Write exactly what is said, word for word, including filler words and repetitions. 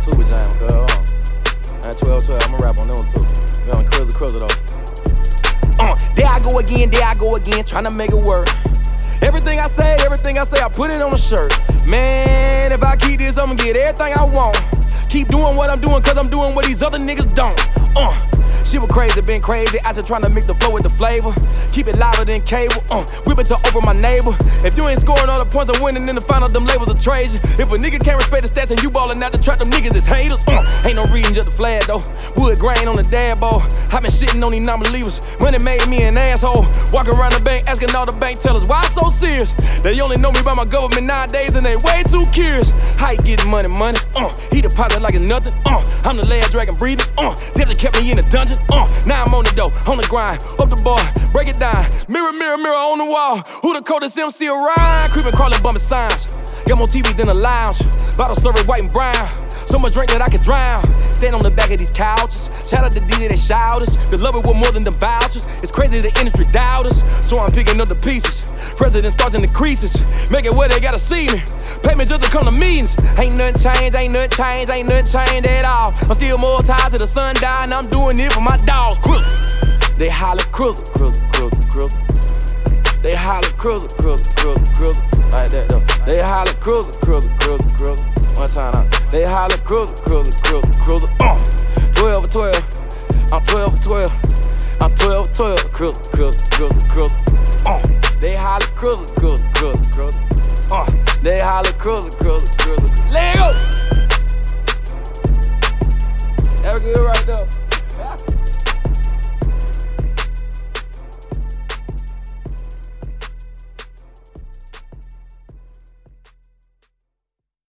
super jam, cuz. Uh. That twelve twelve, I'ma rap on them too. We on Cruiser Cruiser though. Uh, there I go again, there I go again, tryna make it work. Everything I say, everything I say, I put it on a shirt. Man, if I keep this, I'ma get everything I want. Keep doing what I'm doing, cause I'm doing what these other niggas don't. Uh. Shit was crazy, been crazy. I just tryna mix the flow with the flavor. Keep it louder than cable. Uh, whip it to over my neighbor. If you ain't scoring all the points, I'm winning in the final. Them labels will trade you. If a nigga can't respect the stats and you ballin' out the trap, them niggas is haters. Uh, ain't no reason just to flag though. Wood grain on the dad ball. I been shitting on these non-believers. Money made me an asshole. Walking around the bank asking all the bank tellers why so serious. They only know me by my government nowadays and they way too curious. How you getting money, money? Uh, he deposit like it's nothing. Uh, I'm the last dragon breathing. Uh, they just kept me in the dungeon. Uh, now I'm on the dough, on the grind, up the bar, break it down. Mirror, mirror, mirror on the wall. Who the coldest M C around? Creeping, crawling, bumping signs. Got more T Vs than the lounge. Bottle serving white and brown. So much drink that I could drown. Stand on the back of these couches. Shout out to D J, they shout us. They love it with more than them vouchers. It's crazy the industry doubt us. So I'm picking up the pieces. President starts in the creases. Make it where they gotta see me. Pay me just to come to meetings. Ain't nothing changed, ain't nothing changed, ain't nothing changed at all. I'm still more tied to the sundown. I'm doing it for my dogs. Cruiser. They holler cruiser, cruiser, cruiser, cruiser. They holler cruiser, cruiser, cruiser, cruiser. Like that though. They holler cruiser, cruiser, cruiser, cruiser. One time out. They holler cruiser, cruiser, cruiser, cruiser. Uh, twelve for twelve. I'm twelve for twelve. I'm twelve for twelve. Cruiser, cruiser, cruiser, cruiser. Uh, they holler cruiser, cruiser, cruiser, cruiser. Uh, they holler cruiser, cruiser, cruiser. Let go. That was good right there.